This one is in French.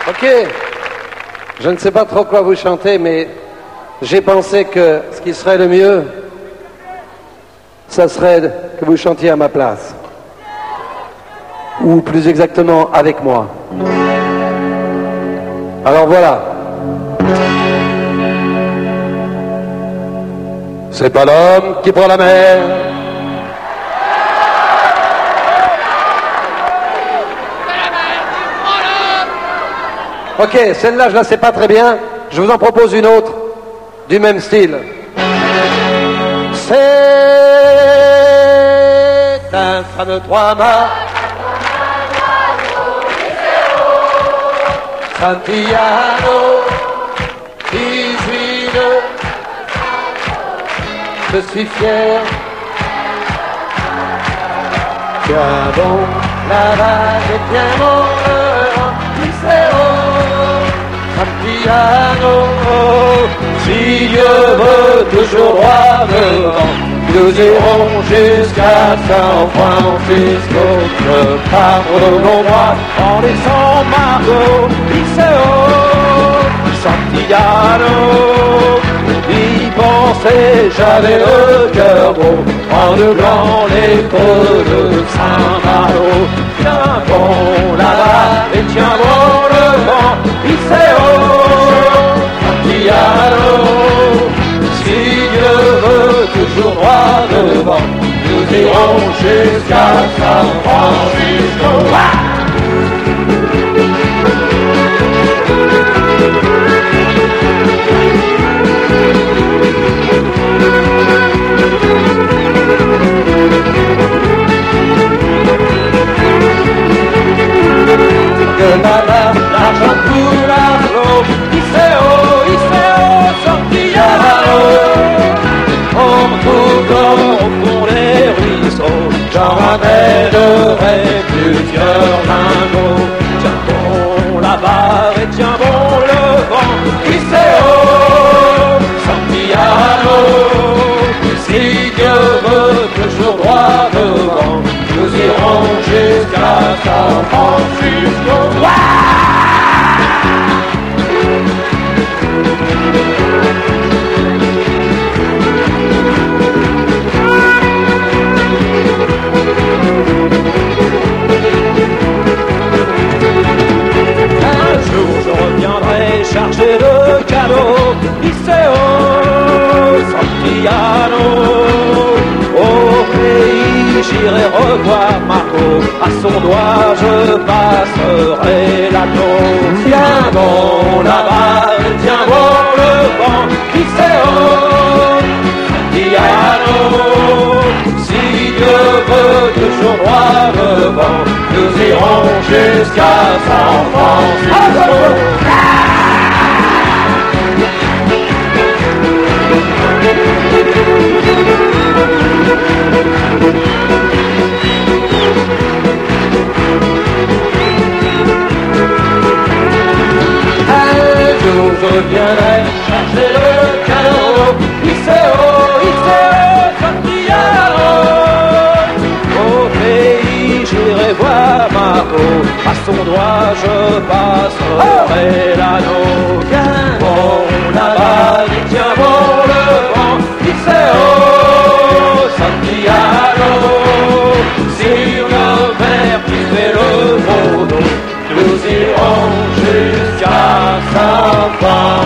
Ok, je ne sais pas trop quoi vous chantez, mais j'ai pensé que ce qui serait le mieux, ça serait que vous chantiez à ma place. Ou plus exactement, avec moi. Alors voilà. C'est pas l'homme qui prend la mer. Ok, celle-là, je la sais pas très bien. Je vous en propose une autre, du même style. C'est un fameux trois-mâts. Santillano, 18 nœuds. Je suis fier. Tiens bon, la vague est bien bon, Santillano, si Dieu veut toujours droit devant, nous irons jusqu'à San Francisco. Je pars au long droit en laissant Margot, Iseo, Santillano. Y penser, j'avais le cœur beau, en doublant les côtes de Saint-Malo. Tiens bon là-bas et tiens bon le vent, Iseo, Santillano. Si Dieu veut toujours droit devant, nous irons jusqu'à San Francisco. Que l'argent coule à flot, Iseo, Santillano. En trouvant au fond des ruisseaux, j'en ramènerai plusieurs lingots. Tiens bon la barre et tiens bon le vent, Iseo, Santillano. Si Dieu veut toujours droit devant, nous irons jusqu'à San Francisco. Un jour je reviendrai chargé de cadeaux, Iseo, Santillano. Au pays j'irai revoir Margot, à son doigt je passerai l'anneau. Tiens bon là-bas, tiens bon le vent, Iseo, Santillano. Si Dieu veut toujours droit devant, nous irons jusqu'à San Francisco. Je viendrai chercher le cadeau, Iseo, Santillano. Au pays j'irai voir Margot, à son doigt je passerai l'anneau. Tiens bon là-bas, tiens bon le vent, Iseo, Santillano. Sur le mer qui fait le beau dos, nous irons jusqu'à San Francisco.